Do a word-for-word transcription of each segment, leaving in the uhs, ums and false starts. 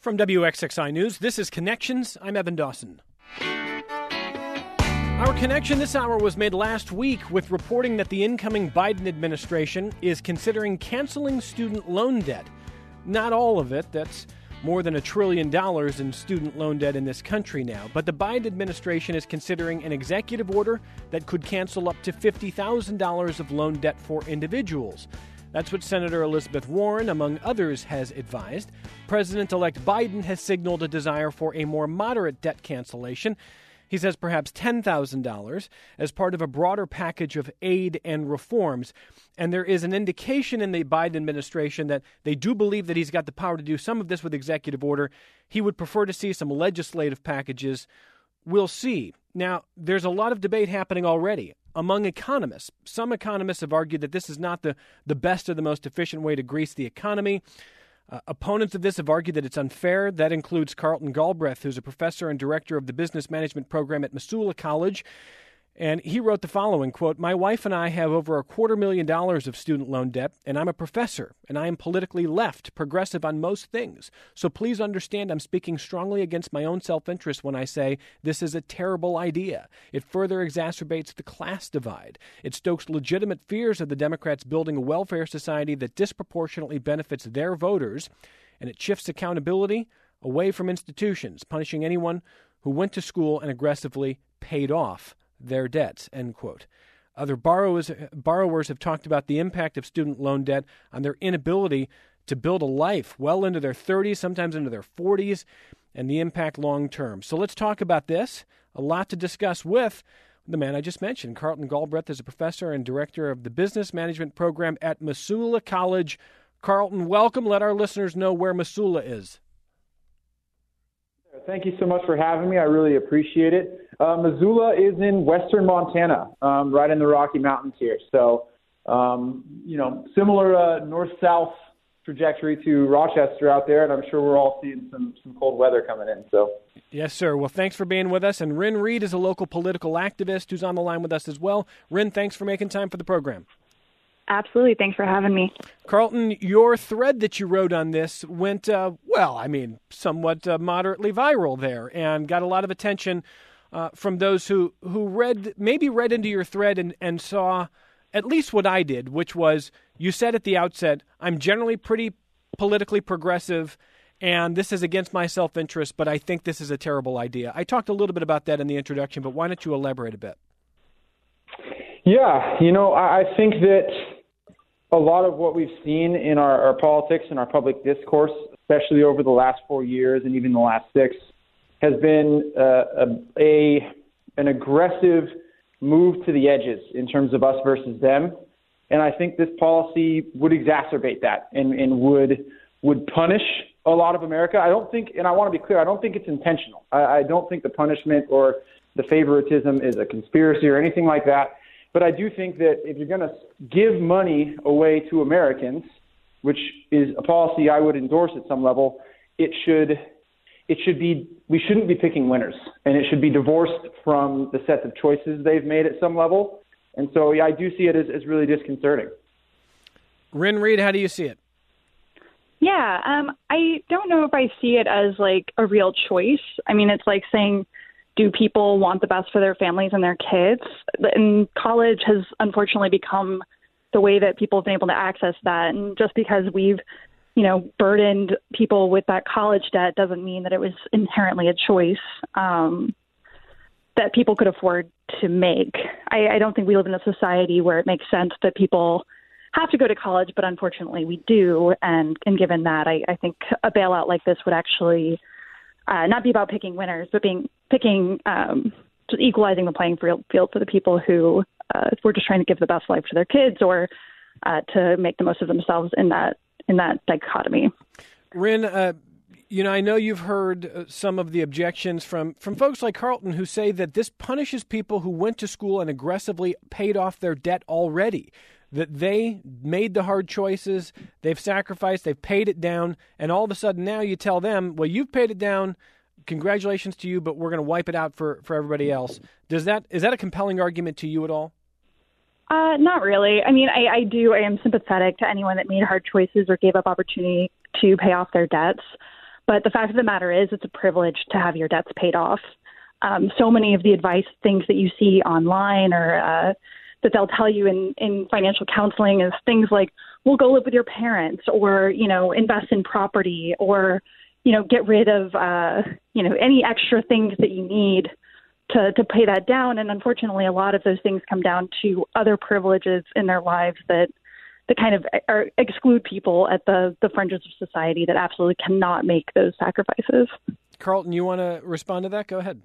From W X X I News, this is Connections. I'm Evan Dawson. Our connection this hour was made last week with reporting that the incoming Biden administration is considering canceling student loan debt. Not all of it. That's more than a trillion dollars in student loan debt in this country now. But the Biden administration is considering an executive order that could cancel up to fifty thousand dollars of loan debt for individuals. That's what Senator Elizabeth Warren, among others, has advised. President-elect Biden has signaled a desire for a more moderate debt cancellation. He says perhaps ten thousand dollars as part of a broader package of aid and reforms. And there is an indication in the Biden administration that they do believe that he's got the power to do some of this with executive order. He would prefer to see some legislative packages. We'll see. Now, there's a lot of debate happening already among economists. Some economists have argued that this is not the, the best or the most efficient way to grease the economy. Uh, opponents of this have argued that it's unfair. That includes Carlton Galbraith, who's a professor and director of the business management program at Missoula College. And he wrote the following, quote, "My wife and I have over a quarter million dollars of student loan debt, and I'm a professor, and I am politically left, progressive on most things. So please understand I'm speaking strongly against my own self-interest when I say this is a terrible idea. It further exacerbates the class divide. It stokes legitimate fears of the Democrats building a welfare society that disproportionately benefits their voters, and it shifts accountability away from institutions, punishing anyone who went to school and aggressively paid off their debts," end quote. Other borrowers, borrowers have talked about the impact of student loan debt on their inability to build a life well into their thirties, sometimes into their forties, and the impact long term. So let's talk about this. A lot to discuss with the man I just mentioned. Carlton Galbraith is a professor and director of the business management program at Missoula College. Carlton, welcome. Let our listeners know where Missoula is. Thank you so much for having me. I really appreciate it. Uh, Missoula is in western Montana, um, right in the Rocky Mountains here. So, um, you know, similar uh, north-south trajectory to Rochester out there, and I'm sure we're all seeing some, some cold weather coming in. So, yes, sir. Well, thanks for being with us. And Rin Reed is a local political activist who's on the line with us as well. Rin, thanks for making time for the program. Absolutely. Thanks for having me. Carlton, your thread that you wrote on this went, uh, well, I mean, somewhat uh, moderately viral there and got a lot of attention uh, from those who, who read, maybe read into your thread and, and saw at least what I did, which was you said at the outset, I'm generally pretty politically progressive and this is against my self-interest, but I think this is a terrible idea. I talked a little bit about that in the introduction, but why don't you elaborate a bit? Yeah, you know, I, I think that a lot of what we've seen in our, our politics and our public discourse, especially over the last four years and even the last six, has been uh, a, a an aggressive move to the edges in terms of us versus them. And I think this policy would exacerbate that and, and would would punish a lot of America. I don't think, and I want to be clear, I don't think it's intentional. I, I don't think the punishment or the favoritism is a conspiracy or anything like that. But I do think that if you're going to give money away to Americans, which is a policy I would endorse at some level, it should it should be we shouldn't be picking winners, and it should be divorced from the sets of choices they've made at some level. And so, yeah, I do see it as, as really disconcerting. Rin Reed, how do you see it? Yeah, um, I don't know if I see it as like a real choice. I mean, it's like saying, do people want the best for their families and their kids? And college has unfortunately become the way that people have been able to access that. And just because we've, you know, burdened people with that college debt doesn't mean that it was inherently a choice um, that people could afford to make. I, I don't think we live in a society where it makes sense that people have to go to college, but unfortunately we do. And, and given that, I, I think a bailout like this would actually Uh, not be about picking winners, but being picking, um, just equalizing the playing field for the people who uh, were just trying to give the best life to their kids or uh, to make the most of themselves in that in that dichotomy. Rin, uh, you know, I know you've heard uh, some of the objections from, from folks like Carlton who say that this punishes people who went to school and aggressively paid off their debt already. That they made the hard choices, they've sacrificed, they've paid it down, and all of a sudden now you tell them, well, you've paid it down, congratulations to you, but we're going to wipe it out for, for everybody else. Does that is that a compelling argument to you at all? Uh, not really. I mean, I, I do, I am sympathetic to anyone that made hard choices or gave up opportunity to pay off their debts. But the fact of the matter is, it's a privilege to have your debts paid off. Um, so many of the advice things that you see online or uh, that they'll tell you in, in financial counseling is things like, well, go live with your parents, or, you know, invest in property, or, you know, get rid of, uh, you know, any extra things that you need to, to pay that down. And unfortunately, a lot of those things come down to other privileges in their lives that that kind of are, exclude people at the, the fringes of society that absolutely cannot make those sacrifices. Carlton, you want to respond to that? Go ahead.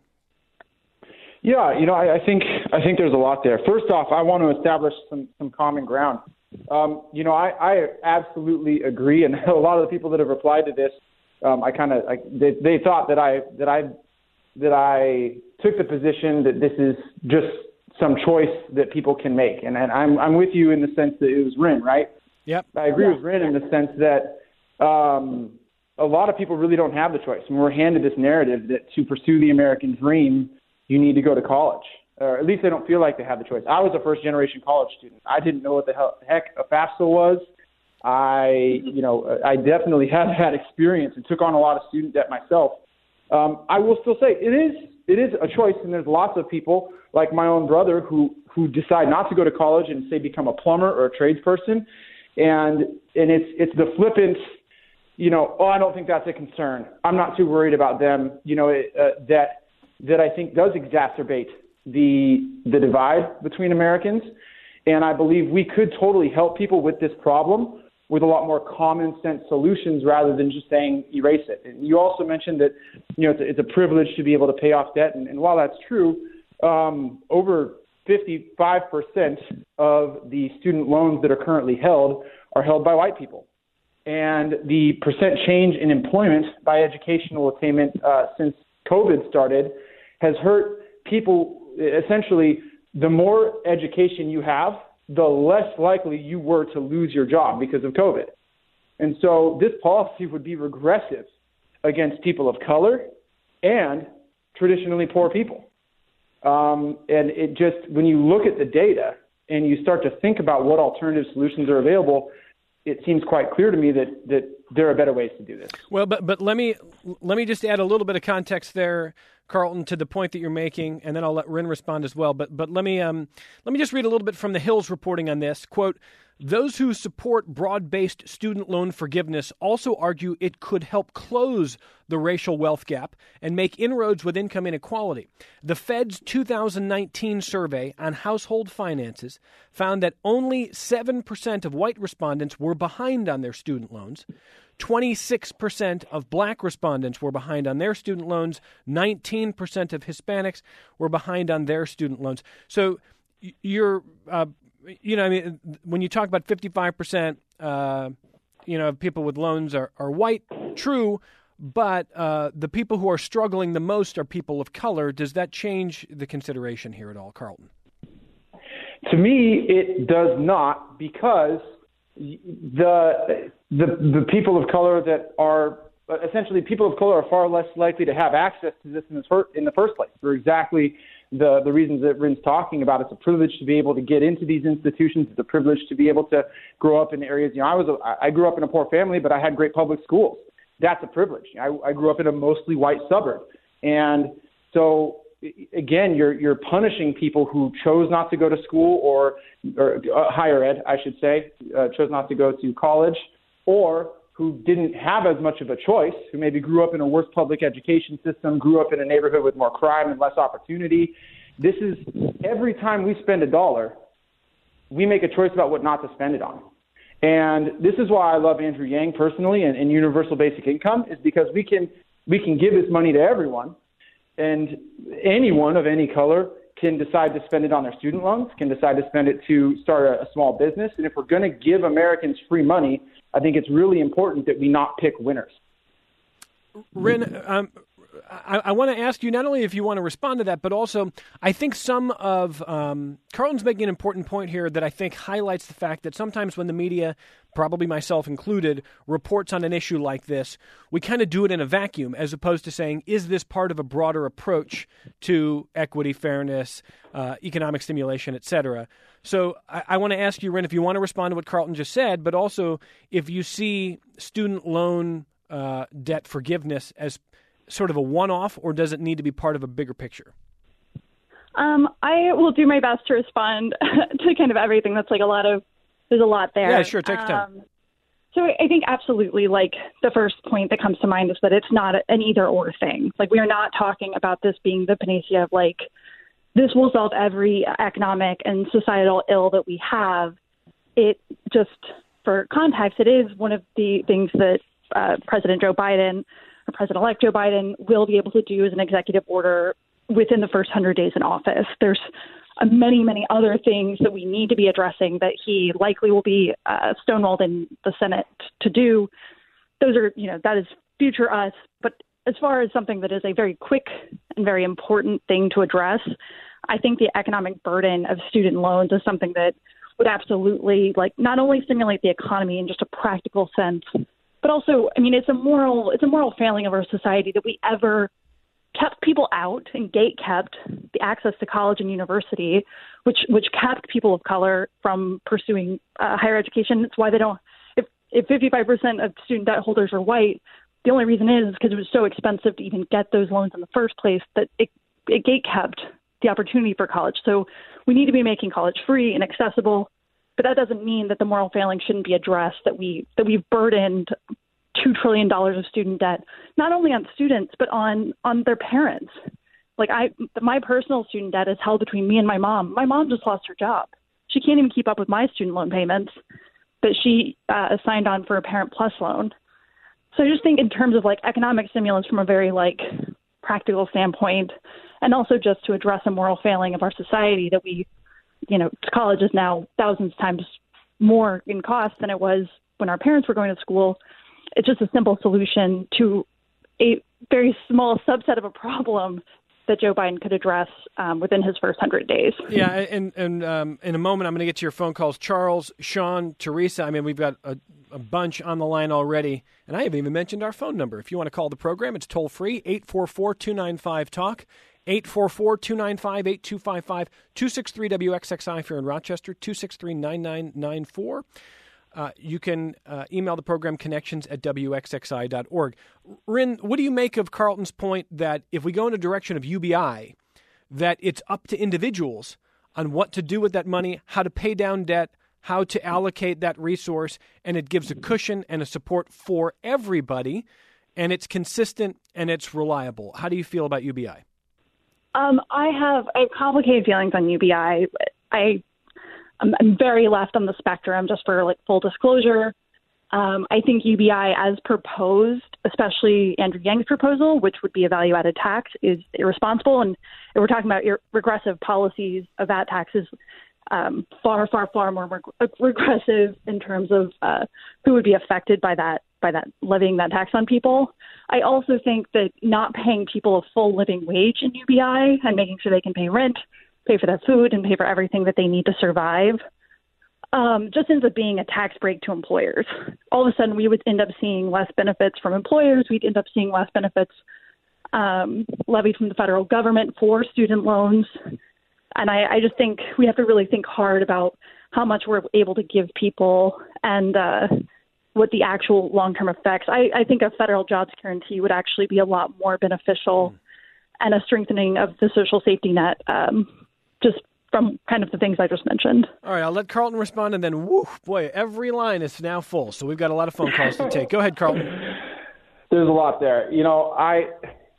Yeah, you know, I, I think I think there's a lot there. First off, I want to establish some, some common ground. Um, you know, I, I absolutely agree, and a lot of the people that have replied to this, um, I kind of they, they thought that I that I that I took the position that this is just some choice that people can make, and, and I'm I'm with you in the sense that it was Rin, right? Yep. I agree yeah. with Rin in the sense that um, a lot of people really don't have the choice, and we're handed this narrative that to pursue the American dream, you need to go to college, or at least they don't feel like they have the choice. I was a first-generation college student. I didn't know what the hell, heck a FAFSA was. I, you know, I definitely have had experience and took on a lot of student debt myself. Um, I will still say it is it is a choice, and there's lots of people like my own brother who who decide not to go to college and say become a plumber or a tradesperson, and and it's it's the flippant, you know, oh, I don't think that's a concern. I'm not too worried about them. You know, it, uh, that. that I think does exacerbate the the divide between Americans. And I believe we could totally help people with this problem with a lot more common sense solutions rather than just saying erase it. And you also mentioned that, you know, it's a, it's a privilege to be able to pay off debt. And, and while that's true, um, over fifty-five percent of the student loans that are currently held are held by white people. And the percent change in employment by educational attainment uh, since COVID started has hurt people. Essentially, the more education you have, the less likely you were to lose your job because of COVID. And so this policy would be regressive against people of color and traditionally poor people. Um, and it just, when you look at the data and you start to think about what alternative solutions are available, it seems quite clear to me that, that there are better ways to do this. Well, but but let me let me just add a little bit of context there, Carlton, to the point that you're making, and then I'll let Rin respond as well. But but let me um let me just read a little bit from the Hill's reporting on this. Quote, those who support broad-based student loan forgiveness also argue it could help close the racial wealth gap and make inroads with income inequality. The Fed's two thousand nineteen survey on household finances found that only seven percent of white respondents were behind on their student loans. twenty-six percent of black respondents were behind on their student loans. nineteen percent of Hispanics were behind on their student loans. So you're... Uh, You know, I mean, when you talk about fifty-five percent, uh, you know, of people with loans are, are white, true, but uh, the people who are struggling the most are people of color. Does that change the consideration here at all, Carlton? To me, it does not, because the the the people of color that are essentially people of color are far less likely to have access to this in the first, in the first place for exactly the, the reasons that Rin's talking about. It's a privilege to be able to get into these institutions. It's a privilege to be able to grow up in areas. You know, I was a, I grew up in a poor family, but I had great public schools. That's a privilege. I, I grew up in a mostly white suburb. And so, again, you're you're punishing people who chose not to go to school or, or uh, higher ed, I should say, uh, chose not to go to college, or who didn't have as much of a choice, who maybe grew up in a worse public education system, grew up in a neighborhood with more crime and less opportunity. This is, every time we spend a dollar, we make a choice about what not to spend it on. And this is why I love Andrew Yang personally and, and universal basic income, is because we can we can give this money to everyone, and anyone of any color can decide to spend it on their student loans, can decide to spend it to start a, a small business. And if we're going to give Americans free money, I think it's really important that we not pick winners. Rin, um, I, I want to ask you not only if you want to respond to that, but also I think some of um, Carlton's making an important point here that I think highlights the fact that sometimes when the media, probably myself included, reports on an issue like this, we kind of do it in a vacuum as opposed to saying, is this part of a broader approach to equity, fairness, uh, economic stimulation, et cetera? So I, I want to ask you, Rin, if you want to respond to what Carlton just said, but also if you see student loan uh, debt forgiveness as sort of a one-off, or does it need to be part of a bigger picture? Um, I will do my best to respond to kind of everything. That's like a lot of, there's a lot there. Yeah, sure. Take your time. Um, so I think absolutely, like, the first point that comes to mind is that it's not an either or thing. Like, we are not talking about this being the panacea of, like, this will solve every economic and societal ill that we have. It just, for context, it is one of the things that uh, President Joe Biden, or President-elect Joe Biden, will be able to do as an executive order within the first one hundred days in office. There's uh, many, many other things that we need to be addressing that he likely will be uh, stonewalled in the Senate to do. Those are, you know, that is future us. But as far as something that is a very quick and very important thing to address, I think the economic burden of student loans is something that would absolutely, like, not only stimulate the economy in just a practical sense, but also, I mean, it's a moral, it's a moral failing of our society that we ever kept people out and gate kept the access to college and university, which which kept people of color from pursuing uh, higher education. It's why they don't. If if fifty-five percent of student debt holders are white, the only reason is because it was so expensive to even get those loans in the first place that it it gate kept the opportunity for college. So we need to be making college free and accessible, but that doesn't mean that the moral failing shouldn't be addressed. That we that we've burdened two trillion dollars of student debt, not only on students, but on, on their parents. Like, I, my personal student debt is held between me and my mom. My mom just lost her job. She can't even keep up with my student loan payments that she uh, signed on for a Parent Plus loan. So I just think in terms of, like, economic stimulus from a very, like, practical standpoint, and also just to address a moral failing of our society that we, you know, college is now thousands of times more in cost than it was when our parents were going to school. It's just a simple solution to a very small subset of a problem that Joe Biden could address um, within his first hundred days. Yeah, and and um, in a moment, I'm going to get to your phone calls. Charles, Sean, Teresa, I mean, we've got a, a bunch on the line already, and I haven't even mentioned our phone number. If you want to call the program, it's toll-free, eight four four, two nine five, talk, eight four four, two nine five, eight two five five, two six three W X X I if you're in Rochester, two six three, nine nine nine four. Uh, you can uh, email the program connections at W X X I dot org. Rin, what do you make of Carlton's point that if we go in a direction of U B I, that it's up to individuals on what to do with that money, how to pay down debt, how to allocate that resource, and it gives a cushion and a support for everybody, and it's consistent and it's reliable. How do you feel about U B I? Um, I have I have complicated feelings on U B I. I I'm, I'm very left on the spectrum, just for, like, full disclosure. Um, I think U B I as proposed, especially Andrew Yang's proposal, which would be a value-added tax, is irresponsible. And if we're talking about ir- regressive policies, a V A T tax is um, far, far, far more reg- regressive in terms of uh, who would be affected by that, by that levying that tax on people. I also think that not paying people a full living wage in U B I and making sure they can pay rent, pay for their food, and pay for everything that they need to survive, um, just ends up being a tax break to employers. All of a sudden, we would end up seeing less benefits from employers. We'd end up seeing less benefits um, levied from the federal government for student loans. And I, I just think we have to really think hard about how much we're able to give people and uh, what the actual long-term effects. I, I think a federal jobs guarantee would actually be a lot more beneficial mm. and a strengthening of the social safety net, um, just from kind of the things I just mentioned. All right, I'll let Carlton respond, and then, whoo, boy, every line is now full, so we've got a lot of phone calls to take. Go ahead, Carlton. There's a lot there. You know, I,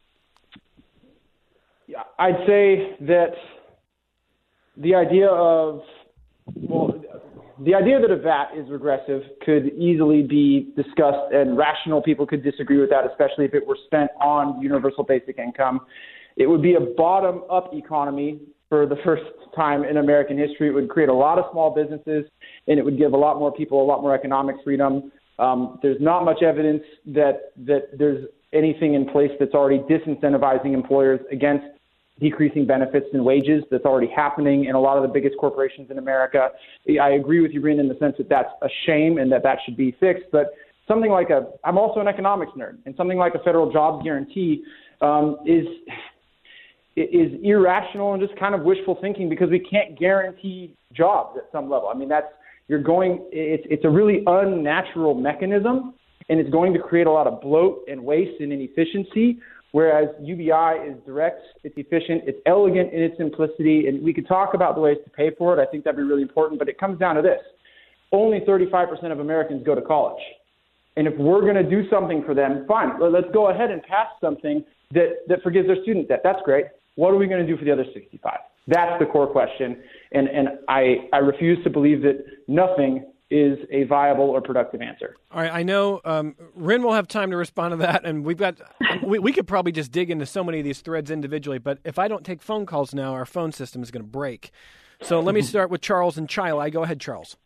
I'd say that the idea of, well, the idea that a V A T is regressive could easily be discussed, and rational people could disagree with that, especially if it were spent on universal basic income. It would be a bottom-up economy for the first time in American history. It would create a lot of small businesses, and it would give a lot more people a lot more economic freedom. Um, there's not much evidence that that there's anything in place that's already disincentivizing employers against decreasing benefits and wages. That's already happening in a lot of the biggest corporations in America. I agree with you, Rin, in the sense that that's a shame and that that should be fixed. But something like a, I'm also an economics nerd, and something like a federal jobs guarantee um, is is irrational and just kind of wishful thinking, because we can't guarantee jobs at some level. I mean, that's you're going. It's it's a really unnatural mechanism, and it's going to create a lot of bloat and waste and inefficiency, whereas U B I is direct, it's efficient, it's elegant in its simplicity, and we could talk about the ways to pay for it. I think that'd be really important, but it comes down to this. Only thirty-five percent of Americans go to college. And if we're going to do something for them, fine, let's go ahead and pass something that, that forgives their student debt. That's great. What are we going to do for the other sixty-five? That's the core question. And, and I, I refuse to believe that nothing is a viable or productive answer. All right, I know um, Rin will have time to respond to that, and we've got we, we could probably just dig into so many of these threads individually, but if I don't take phone calls now, our phone system is going to break. So let me start with Charles and Chile. Go ahead, Charles.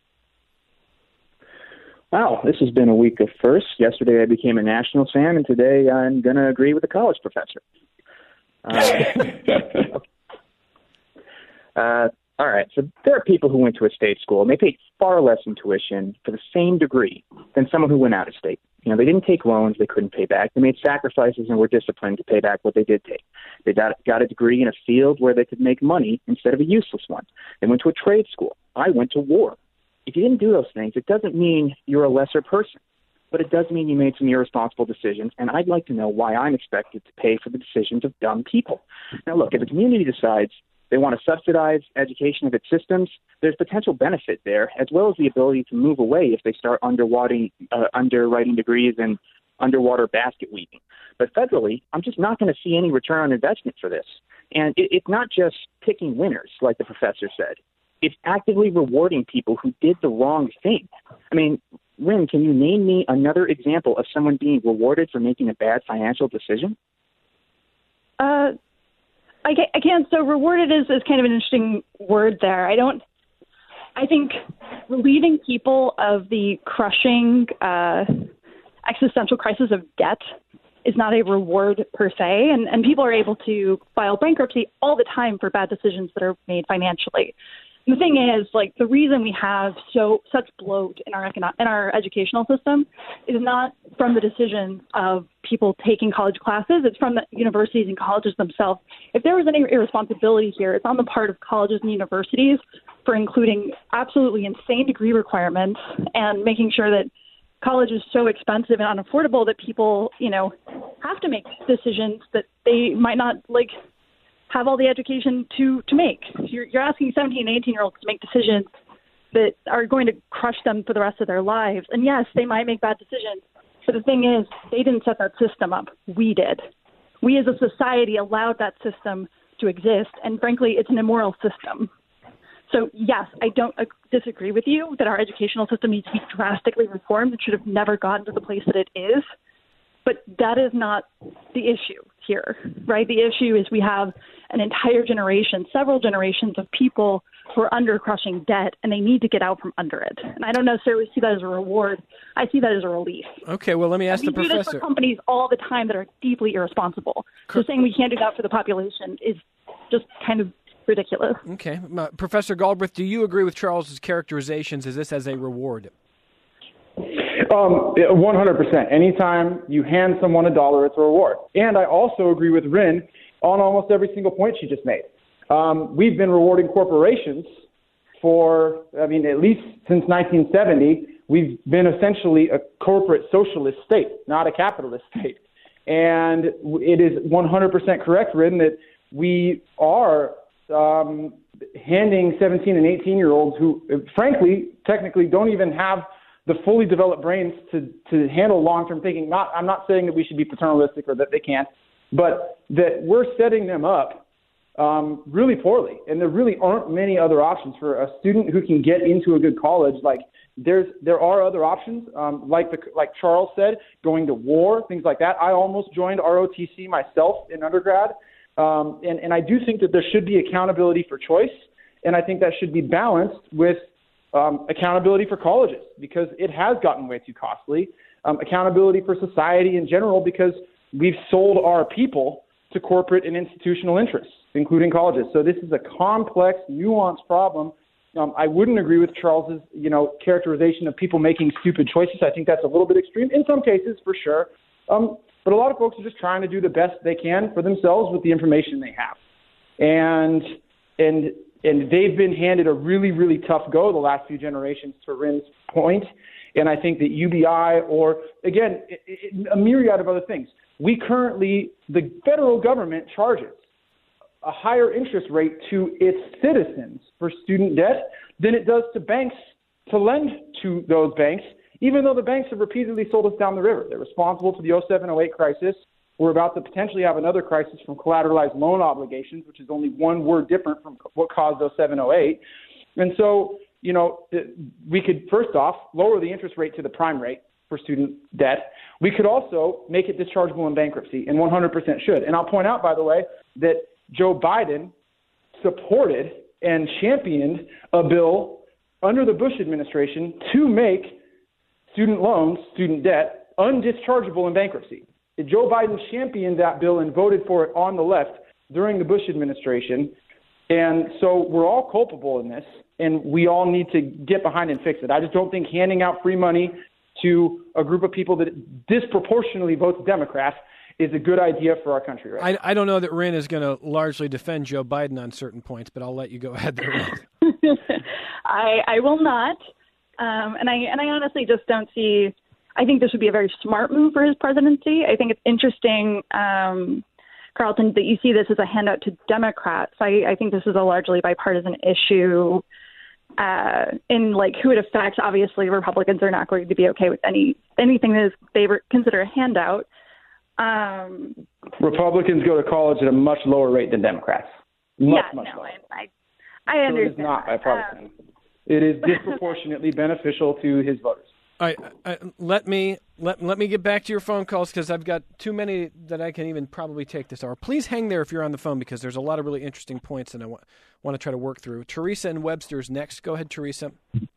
Wow, this has been a week of firsts. Yesterday I became a Nationals fan, and today I'm going to agree with the college professor. Uh, uh, all right, so there are people who went to a state school, and they paid far less in tuition for the same degree than someone who went out of state. You know, they didn't take loans they couldn't pay back. They made sacrifices and were disciplined to pay back what they did take. They got, got a degree in a field where they could make money instead of a useless one. They went to a trade school. I went to war. If you didn't do those things, it doesn't mean you're a lesser person, but it does mean you made some irresponsible decisions, and I'd like to know why I'm expected to pay for the decisions of dumb people. Now, look, if a community decides they want to subsidize education of its systems, there's potential benefit there, as well as the ability to move away if they start underwriting, uh, underwriting degrees and underwater basket weaving. But federally, I'm just not going to see any return on investment for this. And it, it's not just picking winners, like the professor said. It's actively rewarding people who did the wrong thing. I mean, Rin, can you name me another example of someone being rewarded for making a bad financial decision? Uh, I can't, I can't. So rewarded is, is kind of an interesting word there. I don't, I think relieving people of the crushing uh, existential crisis of debt is not a reward per se. And, and people are able to file bankruptcy all the time for bad decisions that are made financially. The thing is, like, the reason we have so such bloat in our econo- in our educational system is not from the decision of people taking college classes. It's from the universities and colleges themselves. If there was any irresponsibility here, it's on the part of colleges and universities for including absolutely insane degree requirements and making sure that college is so expensive and unaffordable that people, you know, have to make decisions that they might not, like, have all the education to, to make. You're, you're asking seventeen and eighteen-year-olds to make decisions that are going to crush them for the rest of their lives. And yes, they might make bad decisions, but the thing is, they didn't set that system up. We did. We as a society allowed that system to exist, and frankly, it's an immoral system. So yes, I don't uh, disagree with you that our educational system needs to be drastically reformed. It should have never gotten to the place that it is. But that is not the issue here, right? The issue is we have an entire generation, several generations of people who are under crushing debt, and they need to get out from under it. And I don't necessarily see that as a reward. I see that as a relief. Okay, well, let me ask and the we professor. We do this for companies all the time that are deeply irresponsible. So saying we can't do that for the population is just kind of ridiculous. Okay. Uh, Professor Galbraith, do you agree with Charles's characterizations? Is this as a reward? Um, one hundred percent. Anytime you hand someone a dollar, it's a reward. And I also agree with Rin on almost every single point she just made. Um, we've been rewarding corporations for, I mean, at least since nineteen seventy, we've been essentially a corporate socialist state, not a capitalist state. And it is one hundred percent correct, Rin, that we are um, handing seventeen and eighteen-year-olds who, frankly, technically don't even have the fully developed brains to, to handle long-term thinking. Not, I'm not saying that we should be paternalistic or that they can't, but that we're setting them up um, really poorly. And there really aren't many other options for a student who can get into a good college. Like there's, there are other options, um, like the, like Charles said, going to war, things like that. I almost joined R O T C myself in undergrad. Um, and, and I do think that there should be accountability for choice. And I think that should be balanced with Um, accountability for colleges, because it has gotten way too costly. Um, accountability for society in general, because we've sold our people to corporate and institutional interests, including colleges. So this is a complex, nuanced problem. Um, I wouldn't agree with Charles's, you know, characterization of people making stupid choices. I think that's a little bit extreme in some cases, for sure. Um, but a lot of folks are just trying to do the best they can for themselves with the information they have. And and And they've been handed a really, really tough go the last few generations, to Rin's point. And I think that U B I or, again, it, it, a myriad of other things. We currently, the federal government charges a higher interest rate to its citizens for student debt than it does to banks to lend to those banks, even though the banks have repeatedly sold us down the river. They're responsible for the oh seven oh eight crisis. We're about to potentially have another crisis from collateralized loan obligations, which is only one word different from what caused oh seven oh eight. And so, you know, we could, first off, lower the interest rate to the prime rate for student debt. We could also make it dischargeable in bankruptcy, and one hundred percent should. And I'll point out, by the way, that Joe Biden supported and championed a bill under the Bush administration to make student loans, student debt, undischargeable in bankruptcy. Joe Biden championed that bill and voted for it on the left during the Bush administration. And so we're all culpable in this, and we all need to get behind and fix it. I just don't think handing out free money to a group of people that disproportionately votes Democrats is a good idea for our country. Right? I, I don't know that Rin is going to largely defend Joe Biden on certain points, but I'll let you go ahead there. I, I will not. Um, and I and I honestly just don't see – I think this would be a very smart move for his presidency. I think it's interesting, um, Carlton, that you see this as a handout to Democrats. I, I think this is a largely bipartisan issue. Uh, in like who it affects, obviously Republicans are not going to be okay with any anything that is, they consider a handout. Um, Republicans go to college at a much lower rate than Democrats. Much, yeah, much no, lower. I, I, I understand. So it is not bipartisan. Um, it is disproportionately beneficial to his voters. All right, uh, let me let let me get back to your phone calls because I've got too many that I can even probably take this hour. Please hang there if you're on the phone because there's a lot of really interesting points that I want want to try to work through. Teresa and Webster's next. Go ahead, Teresa.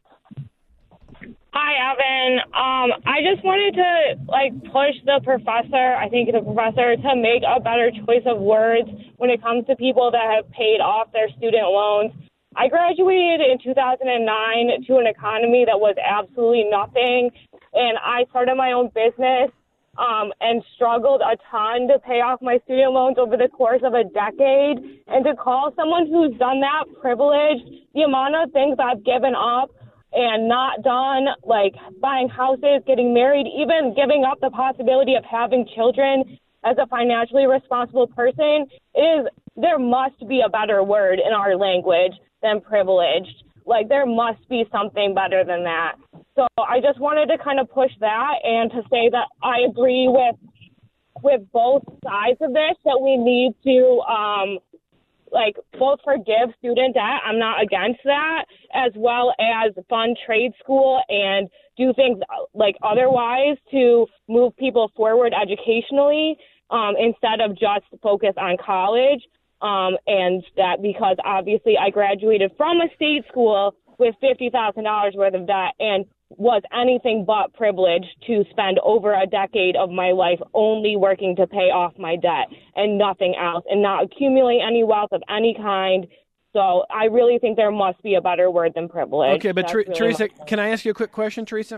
Hi, Evan. Um, I just wanted to like push the professor, I think the professor, to make a better choice of words when it comes to people that have paid off their student loans. I graduated in two thousand nine to an economy that was absolutely nothing, and I started my own business um, and struggled a ton to pay off my student loans over the course of a decade. And to call someone who's done that privileged, the amount of things I've given up and not done, like buying houses, getting married, even giving up the possibility of having children as a financially responsible person, is there must be a better word in our language than privileged. Like, there must be something better than that. So I just wanted to kind of push that and to say that I agree with with both sides of this, that we need to, um, like, both forgive student debt. I'm not against that, as well as fund trade school and do things, like, otherwise to move people forward educationally um, instead of just focus on college. Um, and that because obviously I graduated from a state school with fifty thousand dollars worth of debt and was anything but privileged to spend over a decade of my life only working to pay off my debt and nothing else and not accumulate any wealth of any kind. So I really think there must be a better word than privilege. Okay, but Ter- really Teresa, can I ask you a quick question, Teresa?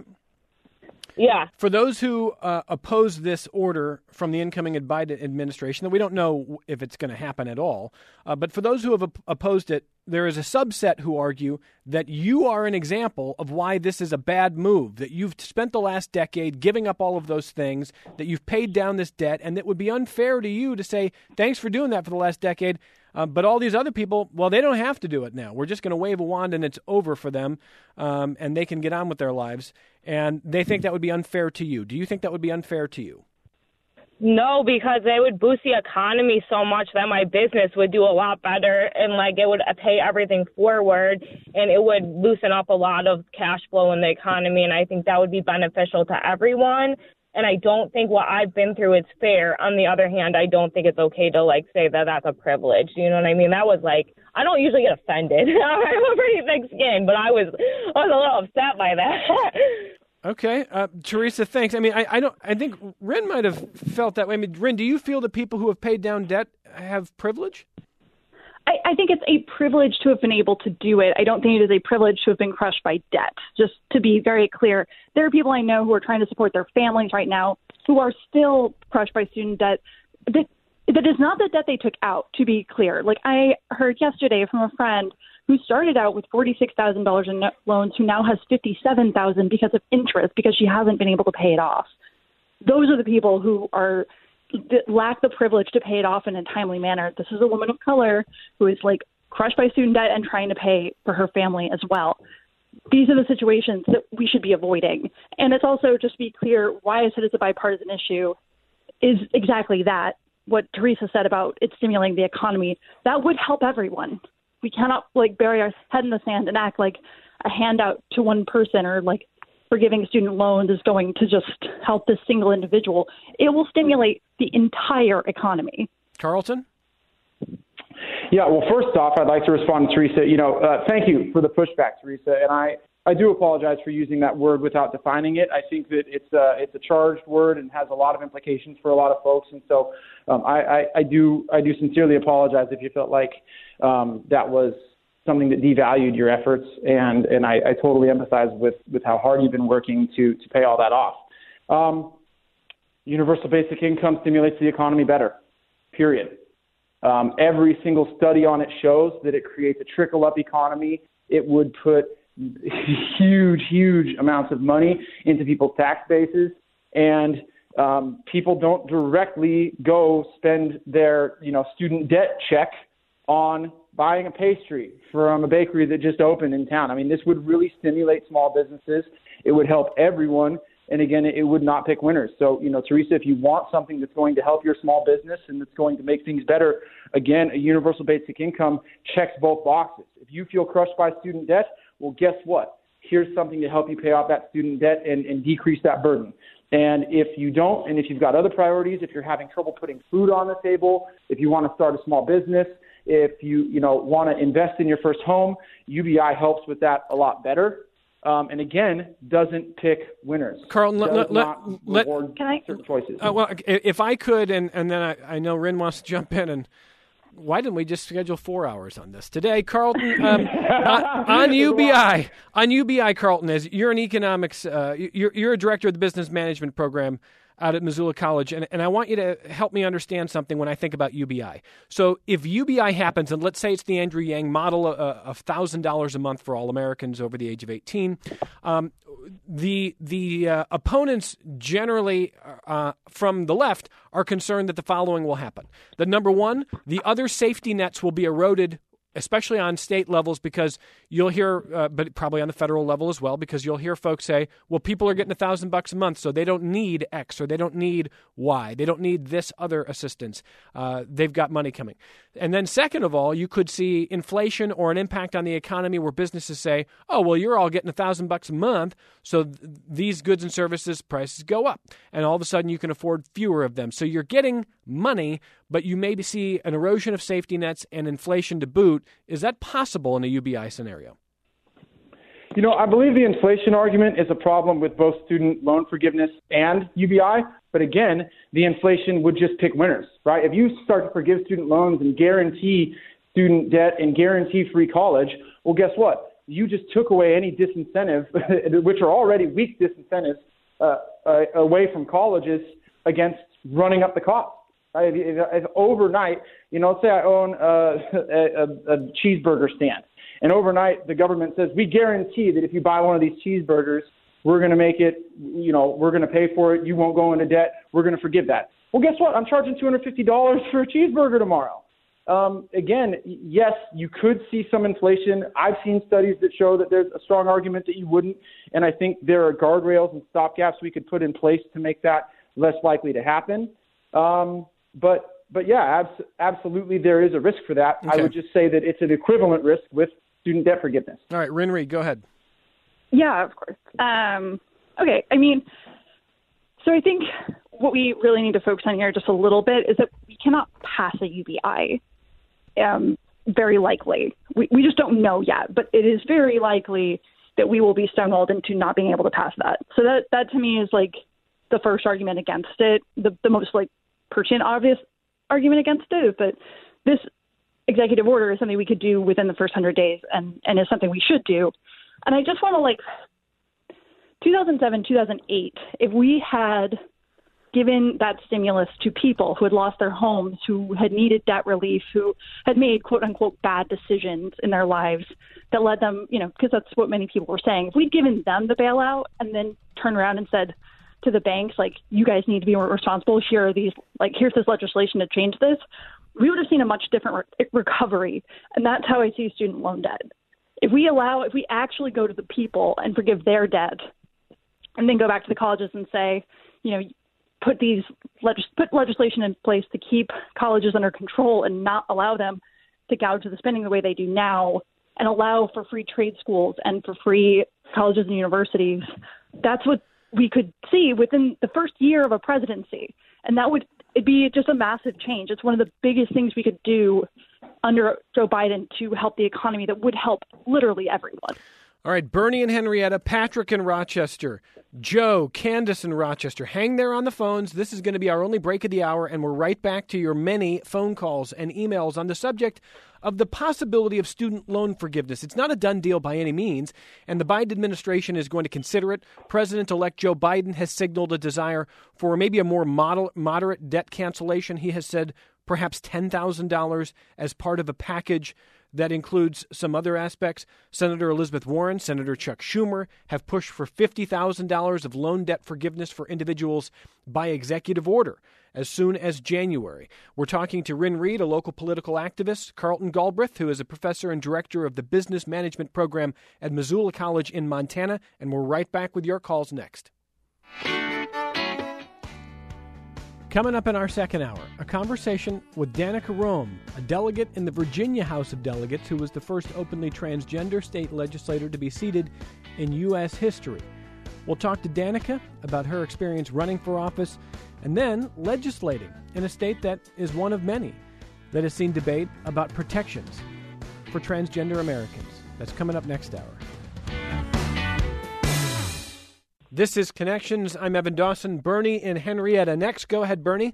Yeah. For those who uh, oppose this order from the incoming Biden administration, that we don't know if it's going to happen at all, uh, but for those who have op- opposed it, there is a subset who argue that you are an example of why this is a bad move, that you've spent the last decade giving up all of those things, that you've paid down this debt, and it would be unfair to you to say, thanks for doing that for the last decade. Uh, but all these other people, well, they don't have to do it now. We're just going to wave a wand and it's over for them, um, and they can get on with their lives. And they think that would be unfair to you. Do you think that would be unfair to you? No, because they would boost the economy so much that my business would do a lot better and, like, it would pay everything forward and it would loosen up a lot of cash flow in the economy. And I think that would be beneficial to everyone. And I don't think what I've been through is fair. On the other hand, I don't think it's okay to, like, say that that's a privilege. You know what I mean? That was, like, I don't usually get offended. I have a pretty thick skin, but I was I was a little upset by that. Okay. Uh, Teresa, thanks. I mean, I, I don't. I think Rin might have felt that way. I mean, Rin, do you feel that people who have paid down debt have privilege? I, I think it's a privilege to have been able to do it. I don't think it is a privilege to have been crushed by debt. Just to be very clear, there are people I know who are trying to support their families right now who are still crushed by student debt. That, that is not the debt they took out, to be clear. Like, I heard yesterday from a friend who started out with forty-six thousand dollars in loans, who now has fifty-seven thousand dollars because of interest, because she hasn't been able to pay it off. Those are the people who are that lack the privilege to pay it off in a timely manner. This is a woman of color who is like crushed by student debt and trying to pay for her family as well. These are the situations that we should be avoiding. And it's also, just to be clear, why I said it's a bipartisan issue is exactly that. What Teresa said about it stimulating the economy, that would help everyone. We cannot like bury our head in the sand and act like a handout to one person or like forgiving student loans is going to just help this single individual. It will stimulate the entire economy. Carlton? Yeah, well, first off, I'd like to respond to Teresa. You know, uh, thank you for the pushback, Teresa. And I, I do apologize for using that word without defining it. I think that it's a, it's a charged word and has a lot of implications for a lot of folks. And so um, I, I, I do I do sincerely apologize if you felt like um, that was something that devalued your efforts. And, and I, I totally empathize with, with how hard you've been working to, to pay all that off. Um, universal basic income stimulates the economy better, period. Um, every single study on it shows that it creates a trickle-up economy. It would put huge, huge amounts of money into people's tax bases, and um, people don't directly go spend their, you know, student debt check on buying a pastry from a bakery that just opened in town. I mean, this would really stimulate small businesses. It would help everyone. And again, it would not pick winners. So, you know, Teresa, if you want something that's going to help your small business and that's going to make things better, again, a universal basic income checks both boxes. If you feel crushed by student debt, well, guess what? Here's something to help you pay off that student debt and, and decrease that burden. And if you don't, and if you've got other priorities, if you're having trouble putting food on the table, if you want to start a small business, if you, you know, want to invest in your first home, U B I helps with that a lot better. Um, and again, doesn't pick winners. Carlton, let, let, let, can I, certain choices. Uh, well, if I could, and, and then I, I know Rin wants to jump in, and why didn't we just schedule four hours on this today, Carlton? Um, on, on U B I, on U B I, Carlton, as you're an economics, uh, you're, you're a director of the business management program out at Missoula College, and, and I want you to help me understand something when I think about U B I. So if U B I happens, and let's say it's the Andrew Yang model of one thousand dollars a month for all Americans over the age of eighteen, um, the the uh, opponents generally uh, from the left are concerned that the following will happen. That number one, the other safety nets will be eroded, especially on state levels, because you'll hear, uh, but probably on the federal level as well, because you'll hear folks say, well, people are getting a thousand bucks a month, so they don't need X or they don't need Y. They don't need this other assistance. Uh, they've got money coming. And then second of all, you could see inflation or an impact on the economy where businesses say, oh, well, you're all getting a thousand bucks a month, so th- these goods and services prices go up. And all of a sudden you can afford fewer of them. So you're getting money, but you maybe see an erosion of safety nets and inflation to boot. Is that possible in a U B I scenario? You know, I believe the inflation argument is a problem with both student loan forgiveness and U B I. But again, the inflation would just pick winners, right? If you start to forgive student loans and guarantee student debt and guarantee free college, well, guess what? You just took away any disincentive, which are already weak disincentives, uh, uh, away from colleges against running up the cost. Right? If, if, if overnight, you know, let's say I own a, a, a cheeseburger stand, and overnight the government says, we guarantee that if you buy one of these cheeseburgers, we're going to make it, you know, we're going to pay for it. You won't go into debt. We're going to forgive that. Well, guess what? I'm charging two hundred fifty dollars for a cheeseburger tomorrow. Um, again, yes, you could see some inflation. I've seen studies that show that there's a strong argument that you wouldn't. And I think there are guardrails and stopgaps we could put in place to make that less likely to happen. Um, but, but yeah, abs- absolutely there is a risk for that. Okay. I would just say that it's an equivalent risk with student debt forgiveness. All right, Rinri, go ahead. Yeah, of course. Um, okay, I mean, so I think what we really need to focus on here just a little bit is that we cannot pass a U B I, um, very likely. We, we just don't know yet, but it is very likely that we will be stonewalled into not being able to pass that. So that, that to me is like the first argument against it, the, the most like pertinent, obvious argument against it is that this executive order is something we could do within the first hundred days and, and is something we should do. And I just want to like two thousand seven, two thousand eight, if we had given that stimulus to people who had lost their homes, who had needed debt relief, who had made quote unquote bad decisions in their lives that led them, you know, because that's what many people were saying. If we'd given them the bailout and then turned around and said to the banks, like, you guys need to be more responsible. Here are these, like, here's this legislation to change this. We would have seen a much different re- recovery. And that's how I see student loan debt. If we allow, if we actually go to the people and forgive their debt, and then go back to the colleges and say, you know, put these legis- put legislation in place to keep colleges under control and not allow them to gouge the spending the way they do now, and allow for free trade schools and for free colleges and universities, that's what we could see within the first year of a presidency. And that would it'd be just a massive change. It's one of the biggest things we could do under Joe Biden to help the economy that would help literally everyone. All right, Bernie and Henrietta, Patrick in Rochester, Joe, Candace in Rochester. Hang there on the phones. This is going to be our only break of the hour, and we're right back to your many phone calls and emails on the subject of the possibility of student loan forgiveness. It's not a done deal by any means, and the Biden administration is going to consider it. President-elect Joe Biden has signaled a desire for maybe a more model, moderate debt cancellation. He has said perhaps ten thousand dollars as part of a package that includes some other aspects. Senator Elizabeth Warren, Senator Chuck Schumer have pushed for fifty thousand dollars of loan debt forgiveness for individuals by executive order as soon as January. We're talking to Ryn Reed, a local political activist, Carlton Galbraith, who is a professor and director of the business management program at Missoula College in Montana, and we're right back with your calls next. Coming up in our second hour, a conversation with Danica Roem, a delegate in the Virginia House of Delegates who was the first openly transgender state legislator to be seated in U S history. We'll talk to Danica about her experience running for office and then legislating in a state that is one of many that has seen debate about protections for transgender Americans. That's coming up next hour. This is Connections. I'm Evan Dawson. Bernie and Henrietta next. Go ahead, Bernie.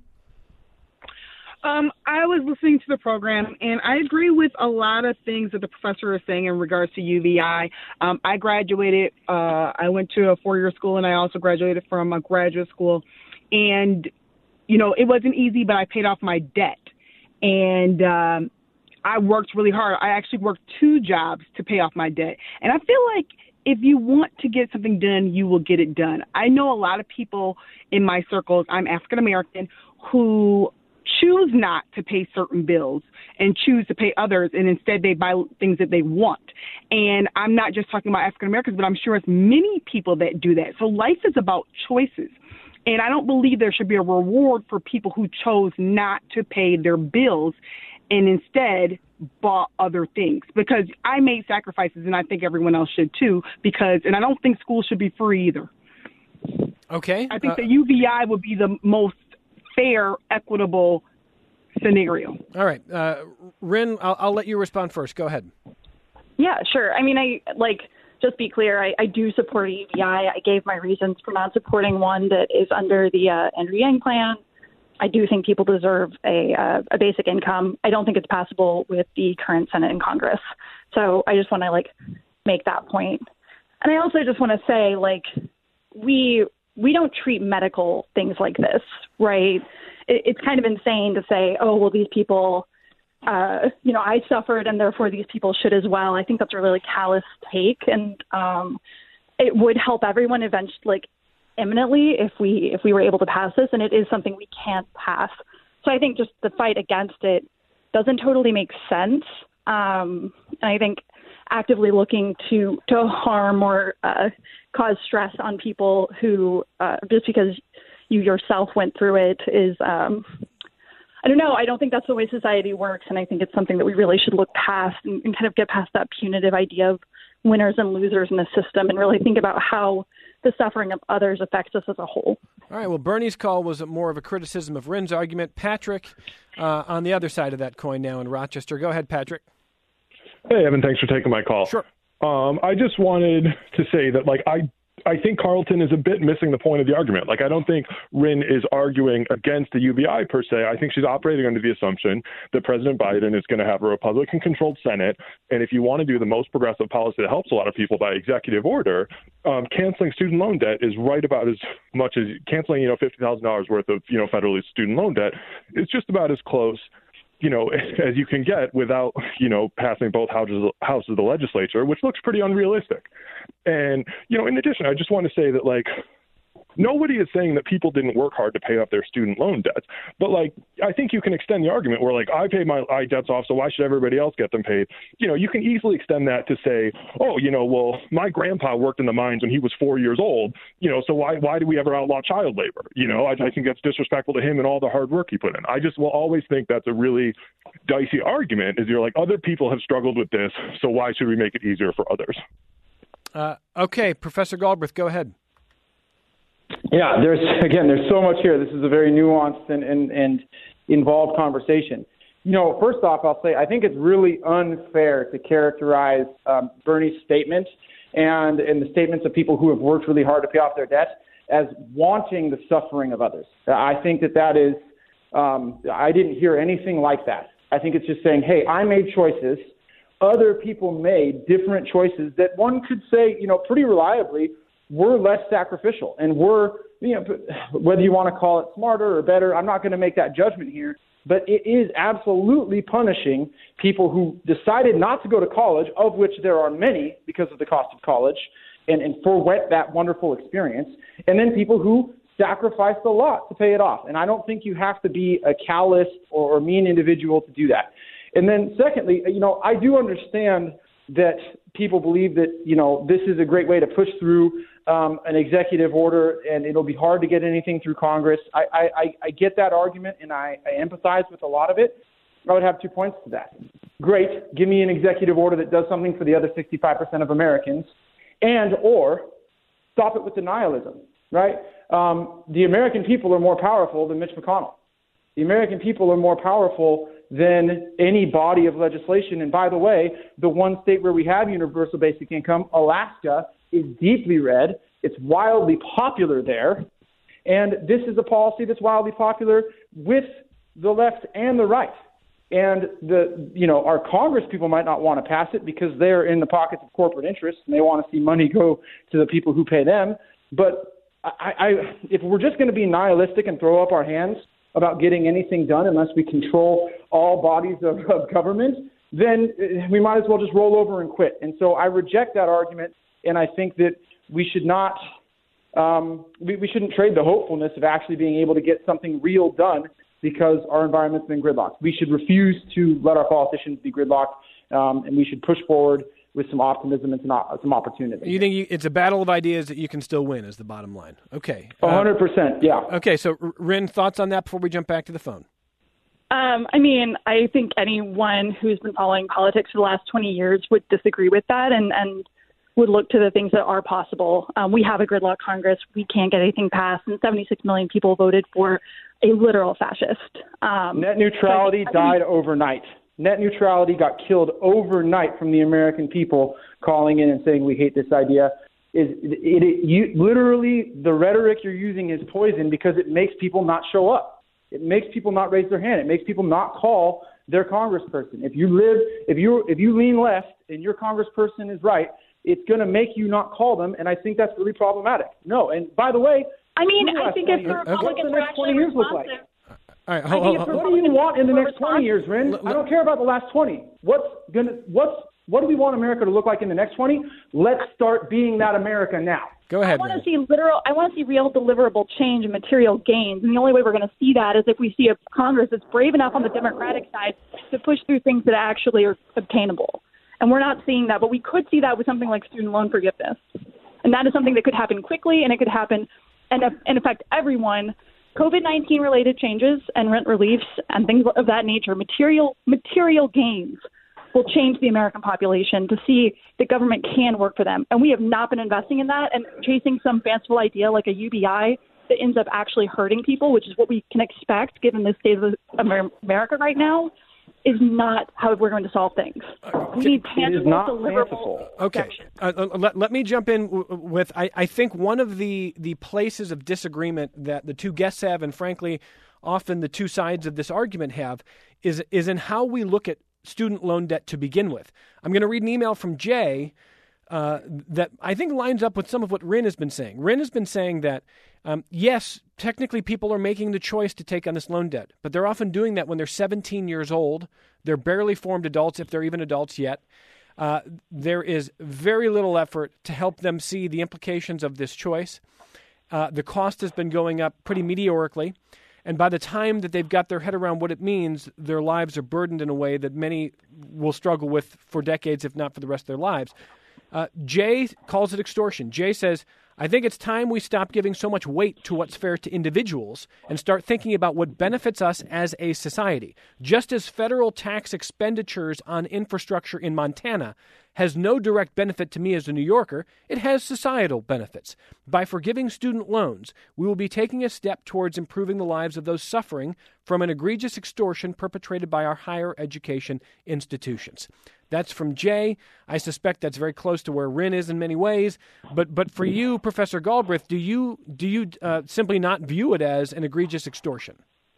Um, I was listening to the program, and I agree with a lot of things that the professor is saying in regards to U V I. Um, I graduated, uh, I went to a four-year school, and I also graduated from a graduate school. And, you know, it wasn't easy, but I paid off my debt. And um, I worked really hard. I actually worked two jobs to pay off my debt. And I feel like if you want to get something done, you will get it done. I know a lot of people in my circles, I'm African American, who choose not to pay certain bills and choose to pay others, and instead they buy things that they want. And I'm not just talking about African Americans, but I'm sure it's many people that do that. So life is about choices. And I don't believe there should be a reward for people who chose not to pay their bills and instead bought other things, because I made sacrifices, and I think everyone else should too, because, and I don't think school should be free either. Okay. I think uh, the U V I would be the most fair, equitable scenario. All right. Uh, Ryn, I'll, I'll let you respond first. Go ahead. Yeah, sure. I mean, I like, just be clear, I, I do support a U V I. I gave my reasons for not supporting one that is under the uh, Andrew Yang plan. I do think people deserve a, uh, a basic income. I don't think it's passable with the current Senate and Congress. So I just want to, like, make that point. And I also just want to say, like, we we don't treat medical things like this, right? It, it's kind of insane to say, oh, well, these people, uh, you know, I suffered and therefore these people should as well. I think that's a really callous take. And um, it would help everyone eventually, like, imminently if we if we were able to pass this, and it is something we can't pass. So I think just the fight against it doesn't totally make sense. Um, and I think actively looking to to harm or uh, cause stress on people who uh, just because you yourself went through it is um, I don't know. I don't think that's the way society works, and I think it's something that we really should look past and, and kind of get past that punitive idea of winners and losers in the system, and really think about how the suffering of others affects us as a whole. All right. Well, Bernie's call was more of a criticism of Ryn's argument. Patrick, uh, on the other side of that coin now in Rochester. Go ahead, Patrick. Hey, Evan. Thanks for taking my call. Sure. Um, I just wanted to say that, like, I I think Carlton is a bit missing the point of the argument. Like, I don't think Rin is arguing against the U B I per se. I think she's operating under the assumption that President Biden is going to have a Republican-controlled Senate, and if you want to do the most progressive policy that helps a lot of people by executive order, um, canceling student loan debt is right about as much as canceling, you know, fifty thousand dollars worth of, you know, federally student loan debt. It's just about as close, you know, as you can get without, you know, passing both houses, houses of the legislature, which looks pretty unrealistic. And, you know, in addition, I just want to say that, like, nobody is saying that people didn't work hard to pay off their student loan debts. But, like, I think you can extend the argument where, like, I paid my I debts off, so why should everybody else get them paid? You know, you can easily extend that to say, oh, you know, well, my grandpa worked in the mines when he was four years old, you know, so why why do we ever outlaw child labor? You know, I, I think that's disrespectful to him and all the hard work he put in. I just will always think that's a really dicey argument, is you're like, other people have struggled with this, so why should we make it easier for others? Uh, okay, Professor Galbraith, go ahead. Yeah, there's again, there's so much here. This is a very nuanced and, and, and involved conversation. You know, first off, I'll say I think it's really unfair to characterize um, Bernie's statement and, and the statements of people who have worked really hard to pay off their debt as wanting the suffering of others. I think that that is, um, I didn't hear anything like that. I think it's just saying, hey, I made choices. Other people made different choices that one could say, you know, pretty reliably were less sacrificial and were, you know, whether you want to call it smarter or better, I'm not going to make that judgment here, but it is absolutely punishing people who decided not to go to college, of which there are many because of the cost of college, and, and forwent that wonderful experience, and then people who sacrificed a lot to pay it off. And I don't think you have to be a callous or, or mean individual to do that. And then secondly, you know, I do understand that people believe that, you know, this is a great way to push through um, an executive order and it'll be hard to get anything through Congress. I, I, I get that argument and I, I empathize with a lot of it. I would have two points to that. Great. Give me an executive order that does something for the other sixty-five percent of Americans, and or stop it with denialism, right? Um, the American people are more powerful than Mitch McConnell. The American people are more powerful than any body of legislation. And by the way, the one state where we have universal basic income, Alaska, is deeply red. It's wildly popular there. And this is a policy that's wildly popular with the left and the right. And the, you know, our Congress people might not want to pass it because they're in the pockets of corporate interests and they want to see money go to the people who pay them. But I, I, if we're just going to be nihilistic and throw up our hands about getting anything done unless we control all bodies of, of government, then we might as well just roll over and quit. And so I reject that argument, and I think that we should not, um, we, we shouldn't trade the hopefulness of actually being able to get something real done because our environment's been gridlocked. We should refuse to let our politicians be gridlocked, um, and we should push forward with some optimism and some, some opportunity. You think you, it's a battle of ideas that you can still win is the bottom line. Okay. A hundred percent, yeah. Okay, so Rin, thoughts on that before we jump back to the phone? Um, I mean, I think anyone who's been following politics for the last twenty years would disagree with that and, and would look to the things that are possible. Um, we have a gridlock Congress. We can't get anything passed, and seventy-six million people voted for a literal fascist. Um, Net neutrality so died overnight. Net neutrality got killed overnight from the American people calling in and saying we hate this idea. Is it, it, it you literally the rhetoric you're using is poison because it makes people not show up. It makes people not raise their hand. It makes people not call their congressperson. If you live, if you if you lean left and your congressperson is right, it's going to make you not call them, and I think that's really problematic. No, and by the way, I mean, I think if the Republicans are actually responsive. All right, hold, hold, hold. What do you want in the next twenty years, Rin? I don't care about the last twenty. What's gonna what's what do we want America to look like in the next twenty? Let's start being that America now. Go ahead. I want to see literal. I want to see real deliverable change and material gains, and the only way we're going to see that is if we see a Congress that's brave enough on the Democratic side to push through things that actually are obtainable. And we're not seeing that, but we could see that with something like student loan forgiveness, and that is something that could happen quickly, and it could happen and and affect everyone. COVID nineteen related changes and rent reliefs and things of that nature, material material gains will change the American population to see that government can work for them. And we have not been investing in that and chasing some fanciful idea like a U B I that ends up actually hurting people, which is what we can expect given the state of America right now. is not how we're going to solve things. We need tangible, deliverable Okay, uh, let, let me jump in w- with, I, I think one of the, the places of disagreement that the two guests have, and frankly, often the two sides of this argument have, is is in how we look at student loan debt to begin with. I'm going to read an email from Jay uh, that I think lines up with some of what Rin has been saying. Rin has been saying that, um, yes, technically people are making the choice to take on this loan debt, but they're often doing that when they're seventeen years old. They're barely formed adults, if they're even adults yet. Uh, there is very little effort to help them see the implications of this choice. Uh, the cost has been going up pretty meteorically. And by the time that they've got their head around what it means, their lives are burdened in a way that many will struggle with for decades, if not for the rest of their lives. Uh, Jay calls it extortion. Jay says, I think it's time we stop giving so much weight to what's fair to individuals and start thinking about what benefits us as a society. Just as federal tax expenditures on infrastructure in Montana has no direct benefit to me as a New Yorker, it has societal benefits. By forgiving student loans, we will be taking a step towards improving the lives of those suffering from an egregious extortion perpetrated by our higher education institutions. That's from Jay. I suspect that's very close to where Rin is in many ways. But but for you, Professor Galbraith, do you do you uh, simply not view it as an egregious extortion?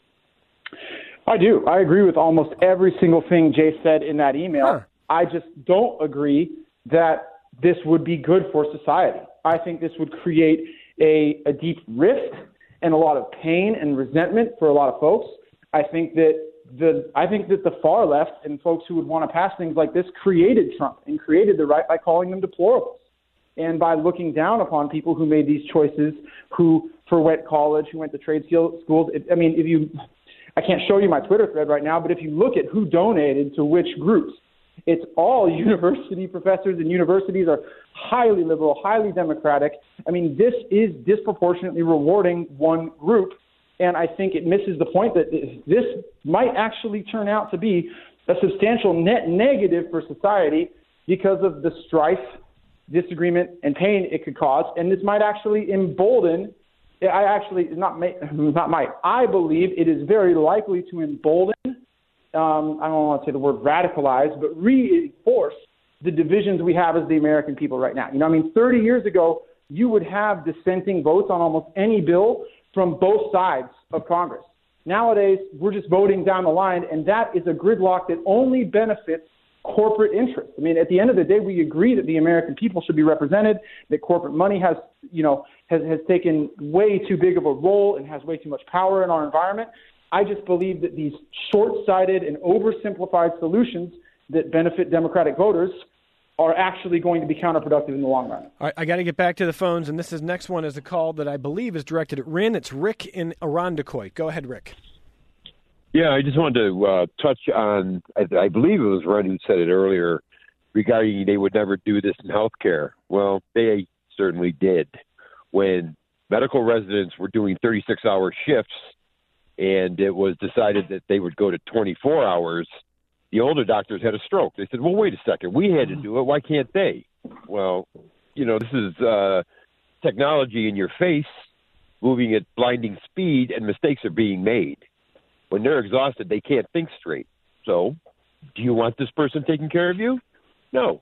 I do. I agree with almost every single thing Jay said in that email. Huh. I just don't agree that this would be good for society. I think this would create a, a deep rift and a lot of pain and resentment for a lot of folks. I think that The, I think that the far left and folks who would want to pass things like this created Trump and created the right by calling them deplorables and by looking down upon people who made these choices, who forwent college, who went to trade skill schools. It, I mean, if you, I can't show you my Twitter thread right now, but if you look at who donated to which groups, it's all university professors, and universities are highly liberal, highly democratic. I mean, this is disproportionately rewarding one group. And I think it misses the point that this might actually turn out to be a substantial net negative for society because of the strife, disagreement, and pain it could cause. And this might actually embolden, I actually, not, not might, I believe it is very likely to embolden, um, I don't want to say the word radicalize, but reinforce the divisions we have as the American people right now. You know, I mean, thirty years ago, you would have dissenting votes on almost any bill from both sides of Congress. Nowadays, we're just voting down the line, and that is a gridlock that only benefits corporate interests. I mean, at the end of the day, we agree that the American people should be represented, that corporate money has, you know, has, has taken way too big of a role and has way too much power in our environment. I just believe that these short-sighted and oversimplified solutions that benefit Democratic voters are actually going to be counterproductive in the long run. All right, I got to get back to the phones, and this is next one is a call that I believe is directed at Rin. It's Rick in Irondequoit. Go ahead, Rick. Yeah, I just wanted to uh, touch on, I, I believe it was Ron who said it earlier, regarding they would never do this in healthcare. Well, they certainly did. When medical residents were doing thirty-six hour shifts and it was decided that they would go to twenty-four hours, the older doctors had a stroke. They said, well, wait a second. We had to do it. Why can't they? Well, you know, this is uh, technology in your face, moving at blinding speed, and mistakes are being made. When they're exhausted, they can't think straight. So do you want this person taking care of you? No.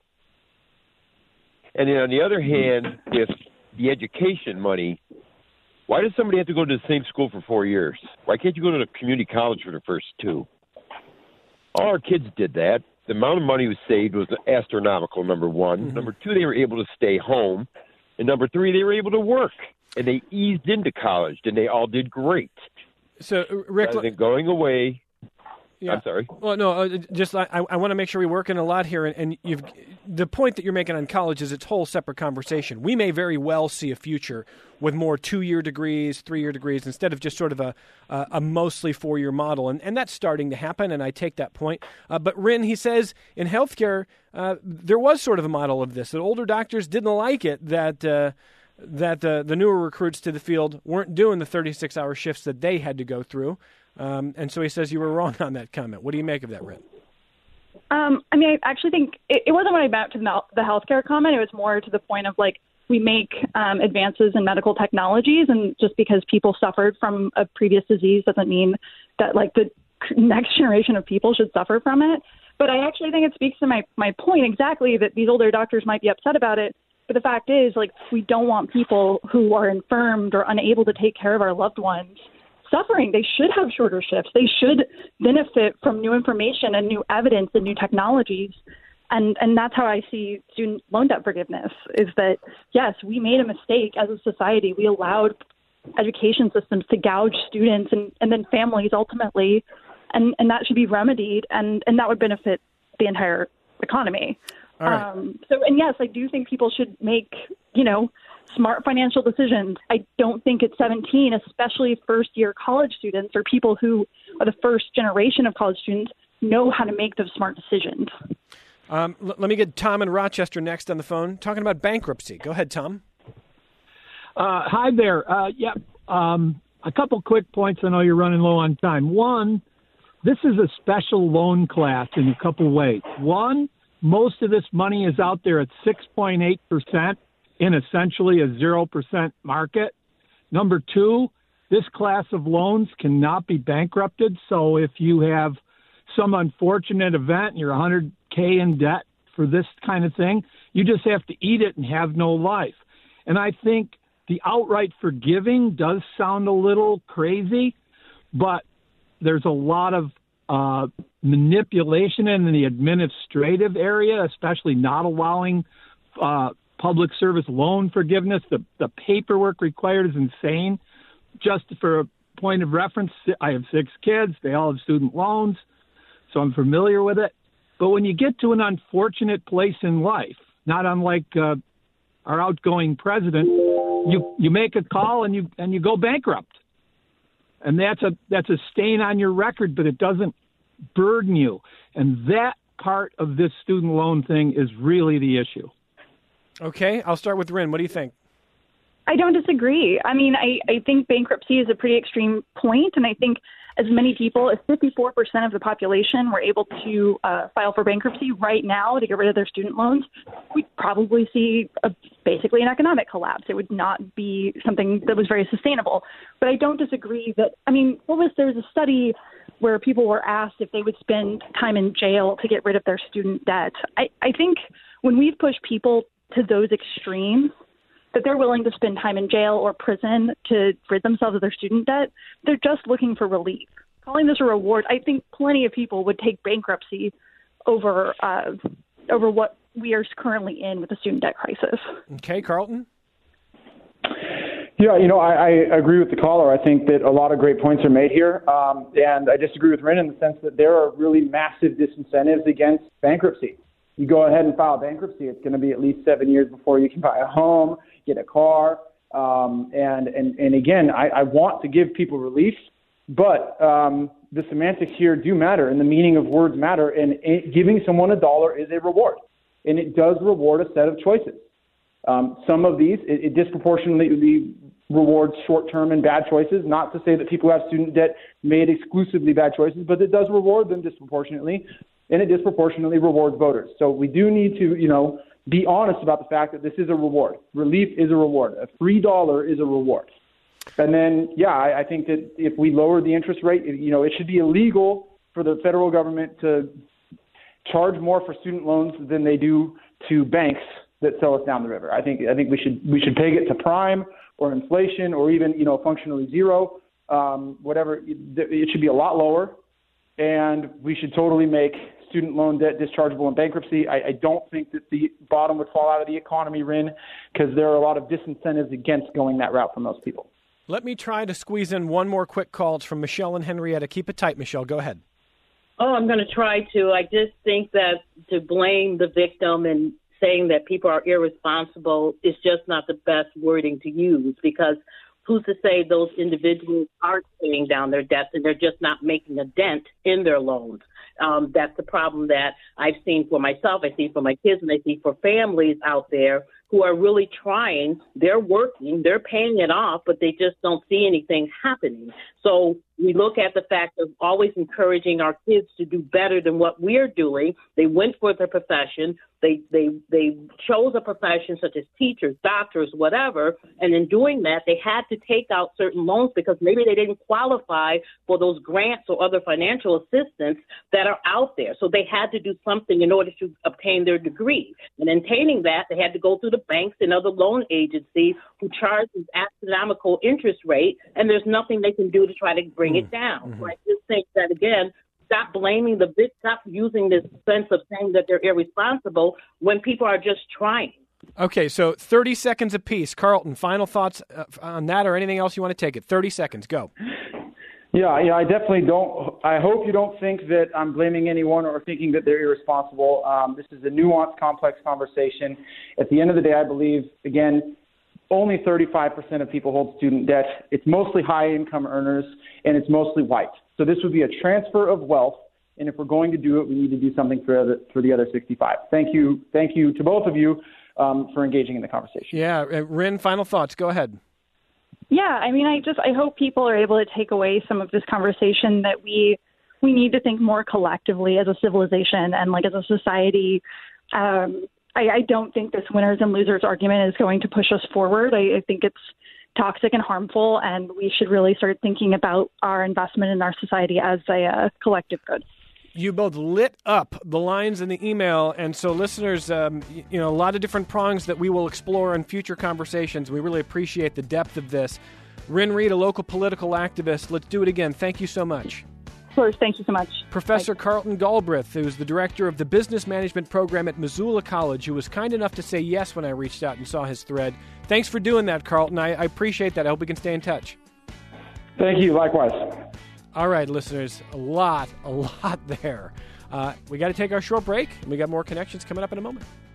And then on the other hand, with the education money, why does somebody have to go to the same school for four years? Why can't you go to the community college for the first two? All our kids did that. The amount of money was saved was astronomical, number one. Mm-hmm. Number two, they were able to stay home. And number three, they were able to work. And they eased into college, and they all did great. So, Rick, rather than going away. Yeah. I'm sorry. Well, no, uh, just I, I want to make sure we work in a lot here, and, and you've the point that you're making on college is its whole separate conversation. We may very well see a future with more two-year degrees, three-year degrees, instead of just sort of a a, a mostly four-year model, and, and that's starting to happen, and I take that point. Uh, but Rin, he says, in healthcare, uh, there was sort of a model of this, that older doctors didn't like it, that uh, that uh, the newer recruits to the field weren't doing the thirty-six hour shifts that they had to go through. Um, and so he says you were wrong on that comment. What do you make of that, Rin? Um, I mean, I actually think it, it wasn't what I meant to the, the healthcare comment. It was more to the point of, like, we make um, advances in medical technologies, and just because people suffered from a previous disease doesn't mean that, like, the next generation of people should suffer from it. But I actually think it speaks to my, my point exactly that these older doctors might be upset about it. But the fact is, like, we don't want people who are infirmed or unable to take care of our loved ones suffering. They should have shorter shifts. They should benefit from new information and new evidence and new technologies. And and that's how I see student loan debt forgiveness, is that, yes, we made a mistake as a society. We allowed education systems to gouge students and, and then families ultimately, and, and that should be remedied, and, and that would benefit the entire economy. All right. Um, so, and yes, I do think people should make, you know, smart financial decisions. I don't think at seventeen, especially first-year college students or people who are the first generation of college students, know how to make those smart decisions. Um, l- let me get Tom in Rochester next on the phone, talking about bankruptcy. Go ahead, Tom. Uh, hi there. Uh, yeah, um, a couple quick points. I know you're running low on time. One, this is a special loan class in a couple ways. One, most of this money is out there at six point eight percent in essentially a zero percent market. Number two, this class of loans cannot be bankrupted. So if you have some unfortunate event and you're one hundred K in debt for this kind of thing, you just have to eat it and have no life. And I think the outright forgiving does sound a little crazy, but there's a lot of uh, manipulation in the administrative area, especially not allowing uh, public service loan forgiveness. The, the paperwork required is insane. Just for a point of reference, I have six kids. They all have student loans, so I'm familiar with it. But when you get to an unfortunate place in life, not unlike uh, our outgoing president, you you make a call and you and you go bankrupt, and that's a that's a stain on your record, but it doesn't burden you. And that part of this student loan thing is really the issue. Okay, I'll start with Rin. What do you think? I don't disagree. I mean, I, I think bankruptcy is a pretty extreme point, and I think as many people as fifty-four percent of the population were able to uh, file for bankruptcy right now to get rid of their student loans, we'd probably see a, basically an economic collapse. It would not be something that was very sustainable. But I don't disagree that, I mean, what was there was a study where people were asked if they would spend time in jail to get rid of their student debt. I, I think when we've pushed people to those extremes, that they're willing to spend time in jail or prison to rid themselves of their student debt, they're just looking for relief. Calling this a reward, I think plenty of people would take bankruptcy over uh, over what we are currently in with the student debt crisis. Okay, Carlton? Yeah, you know, I, I agree with the caller. I think that a lot of great points are made here. Um, and I disagree with Rin in the sense that there are really massive disincentives against bankruptcy. You go ahead and file bankruptcy, it's going to be at least seven years before you can buy a home, get a car. Um, and, and, and again, I, I want to give people relief, but um, the semantics here do matter and the meaning of words matter. And it, giving someone a dollar is a reward, and it does reward a set of choices. Um, some of these, it, it disproportionately rewards short-term and bad choices, not to say that people who have student debt made exclusively bad choices, but it does reward them disproportionately, and it disproportionately rewards voters. So we do need to, you know, be honest about the fact that this is a reward. Relief is a reward. A free dollar is a reward. And then, yeah, I, I think that if we lower the interest rate, you know, it should be illegal for the federal government to charge more for student loans than they do to banks that sell us down the river. I think I think we should we should peg it to prime or inflation or even, you know, functionally zero, um, whatever. It, it should be a lot lower, and we should totally make student loan debt dischargeable in bankruptcy. I, I don't think that the bottom would fall out of the economy, Rin, because there are a lot of disincentives against going that route for most people. Let me try to squeeze in one more quick call. It's from Michelle and Henrietta. Keep it tight, Michelle. Go ahead. Oh, I'm going to try to. I just think that to blame the victim and saying that people are irresponsible is just not the best wording to use, because who's to say those individuals aren't paying down their debts and they're just not making a dent in their loans? Um, that's the problem that I've seen for myself, I see for my kids, and I see for families out there who are really trying. They're working, they're paying it off, but they just don't see anything happening. So we look at the fact of always encouraging our kids to do better than what we're doing. They went for their profession. They they they chose a profession such as teachers, doctors, whatever, and in doing that, they had to take out certain loans because maybe they didn't qualify for those grants or other financial assistance that are out there. So they had to do something in order to obtain their degree. And in obtaining that, they had to go through the banks and other loan agencies who charge an astronomical interest rate, and there's nothing they can do to try to bring it down. Mm-hmm. So I just think that, again, stop blaming the victim, stop using this sense of saying that they're irresponsible when people are just trying. Okay, so thirty seconds apiece. Carlton, final thoughts uh, on that or anything else you want to take it? thirty seconds, go. Yeah, yeah, I definitely don't. I hope you don't think that I'm blaming anyone or thinking that they're irresponsible. Um, this is a nuanced, complex conversation. At the end of the day, I believe, again, only thirty-five percent of people hold student debt. It's mostly high-income earners, and it's mostly white. So this would be a transfer of wealth, and if we're going to do it, we need to do something for the, for the other sixty-five. Thank you, thank you to both of you um, for engaging in the conversation. Yeah, uh, Rin, final thoughts. Go ahead. Yeah, I mean, I just I hope people are able to take away some of this conversation that we we need to think more collectively as a civilization and like as a society. Um, I, I don't think this winners and losers argument is going to push us forward. I, I think it's toxic and harmful, and we should really start thinking about our investment in our society as a uh, collective good. You both lit up the lines in the email, and so listeners, um, you know, a lot of different prongs that we will explore in future conversations. We really appreciate the depth of this. Rin Reed, a local political activist. Let's do it again. Thank you so much. Of course, thank you so much. Professor Bye. Carlton Galbraith, who's the director of the Business Management Program at Missoula College, who was kind enough to say yes when I reached out and saw his thread. Thanks for doing that, Carlton. I, I appreciate that. I hope we can stay in touch. Thank you. Likewise. All right, listeners, a lot, a lot there. Uh, we got to take our short break, and we got more connections coming up in a moment.